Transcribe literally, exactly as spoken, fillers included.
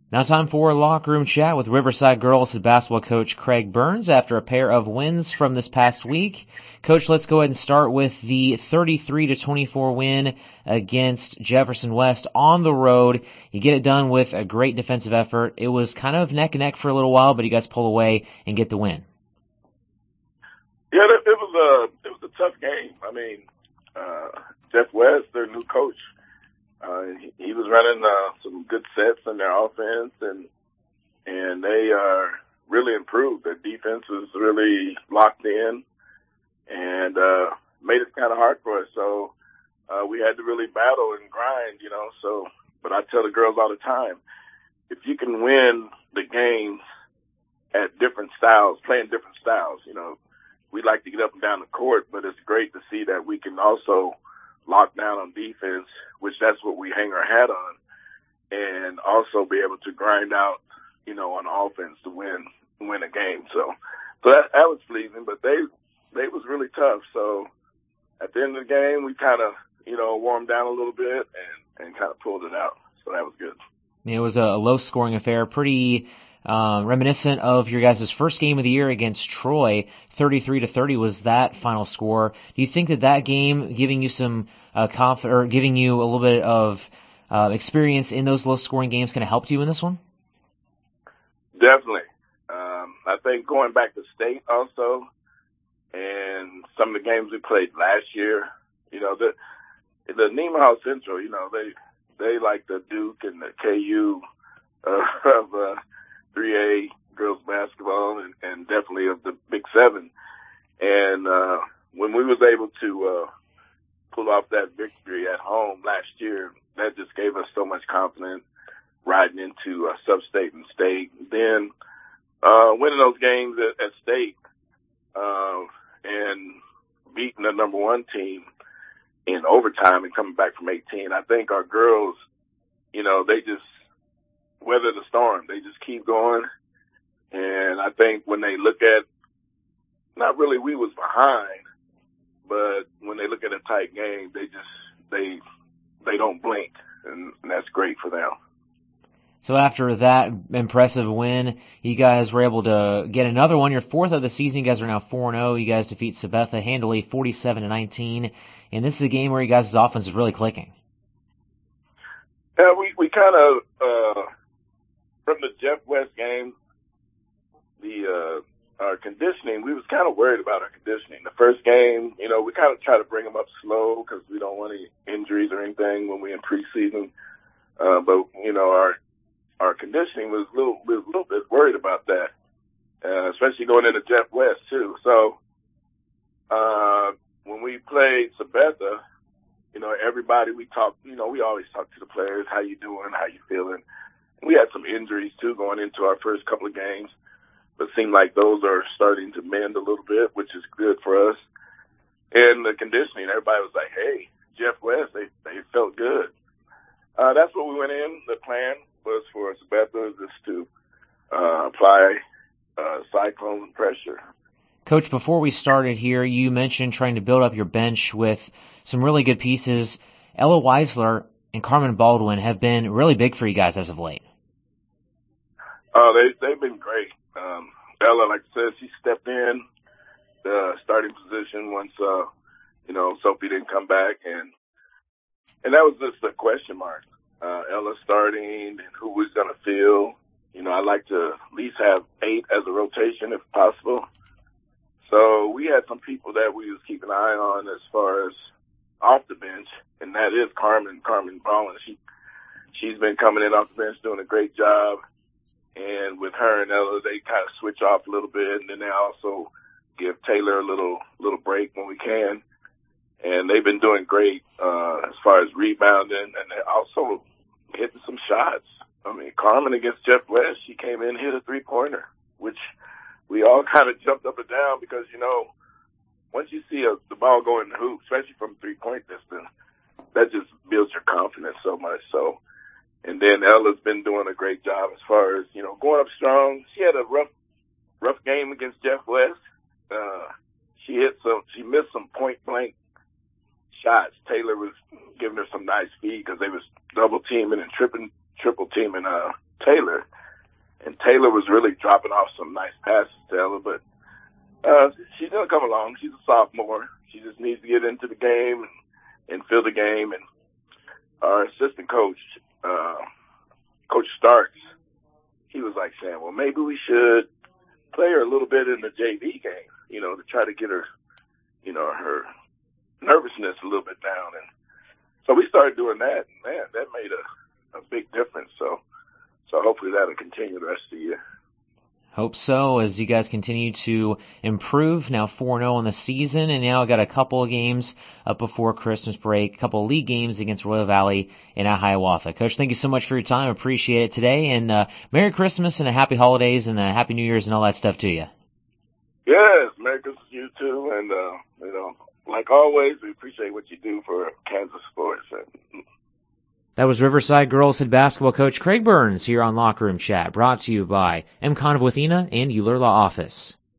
Now time for locker room chat with Riverside Girls basketball coach Craig Burns after a pair of wins from this past week. Coach, let's go ahead and start with the thirty-three to twenty-four win against Jefferson West on the road. You get it done with a great defensive effort. It was kind of neck and neck for a little while, but you guys pull away and get the win. Yeah, it, it was a it was a tough game. I mean, uh, Jeff West, their new coach, uh, he, he was running uh, some good sets in their offense, and and they are really improved. Their defense was really locked in, and uh, made it kind of hard for us. So uh, we had to really battle and grind, you know. So, but I tell the girls all the time, if you can win the games at different styles, playing different styles, you know. We like to get up and down the court, but it's great to see that we can also lock down on defense, which that's what we hang our hat on, and also be able to grind out, you know, on offense to win win a game. So, so that, that was pleasing, but they they was really tough. So at the end of the game, we kind of, you know, warmed down a little bit and, and kind of pulled it out. So that was good. It was a low-scoring affair, pretty uh, reminiscent of your guys' first game of the year against Troy. thirty-three to thirty was that final score. Do you think that that game, giving you some uh, conf- or giving you a little bit of uh, experience in those low-scoring games, can it help you in this one? Definitely. Um, I think going back to state also, and some of the games we played last year, you know, the the Nemaha Central, you know, they they like the Duke and the K U uh, of uh, three A girls basketball, and, and definitely of the Big Seven. And uh, when we was able to uh, pull off that victory at home last year, that just gave us so much confidence riding into uh, sub-state and state. Then uh, winning those games at, at state uh, and beating the number one team in overtime and coming back from eighteen, I think our girls, you know, they just weather the storm. They just keep going. And I think when they look at, not really we was behind, but when they look at a tight game, they just, they, they don't blink, and, and that's great for them. So after that impressive win, you guys were able to get another one, your fourth of the season. You guys are now four and oh. You guys defeat Sabetha handily, forty-seven to nineteen. And this is a game where you guys' offense is really clicking. Yeah, we, we kind of, uh, from the Jeff West game, the, uh, our conditioning, we was kind of worried about our conditioning. The first game, you know, we kind of try to bring them up slow because we don't want any injuries or anything when we in preseason. Uh, but, you know, our, our conditioning was a little, we was a little bit worried about that, uh, especially going into Jeff West too. So, uh, when we played Sabetha, you know, everybody we talk, you know, we always talk to the players, how you doing, how you feeling. We had some injuries too going into our first couple of games, but it seemed like those are starting to mend a little bit, which is good for us. And the conditioning, everybody was like, hey, Jeff West, they, they felt good. Uh, that's what we went in. The plan was for Sabetha just to uh, apply uh, cyclone pressure. Coach, before we started here, you mentioned trying to build up your bench with some really good pieces. Ella Weisler and Carmen Baldwin have been really big for you guys as of late. Oh, they, they've been great. Um, Ella, like I said, she stepped in the starting position once, uh, you know, Sophie didn't come back. And and that was just a question mark. Uh, Ella starting and who was going to fill. You know, I like to at least have eight as a rotation if possible. So we had some people that we was keeping an eye on as far as off the bench, and that is Carmen, Carmen Baldwin. She, she's been coming in off the bench doing a great job. And with her and Ella, they kind of switch off a little bit, and then they also give Taylor a little little break when we can. And they've been doing great uh, as far as rebounding, and they also hitting some shots. I mean, Carmen against Jeff West, she came in and hit a three-pointer, which we all kind of jumped up and down because, you know, once you see a, the ball go in the hoop, especially from three-point distance, that just builds your confidence so much. So, and then Ella's been doing a great job as far as, you know, going up strong. She had a rough, rough game against Jeff West. Uh, she hit some, she missed some point-blank shots. Taylor was giving her some nice feed because they was double teaming and tripping, triple teaming, uh, Taylor, and Taylor was really dropping off some nice passes to Ella, but uh, she's going to come along. She's a sophomore. She just needs to get into the game and, and feel the game. And our assistant coach, uh, Coach Starks, he was like saying, well, maybe we should play her a little bit in the J V game, you know, to try to get her, you know, her nervousness a little bit down. And so we started doing that. And man, that made a, a big difference. So, so hopefully that'll continue the rest of the year. Hope so, as you guys continue to improve. Now four and oh in the season, and now got a couple of games up before Christmas break, a couple of league games against Royal Valley and Hiawatha. Coach, thank you so much for your time. Appreciate it today, and uh, Merry Christmas and a Happy Holidays and a Happy New Year's and all that stuff to you. Yes, Merry Christmas to you too, and uh, you know, like always, we appreciate what you do for Kansas sports. That was Riverside Girls Head Basketball Coach Craig Burns here on Locker Room Chat, brought to you by M. Convithina and Euler Law Office.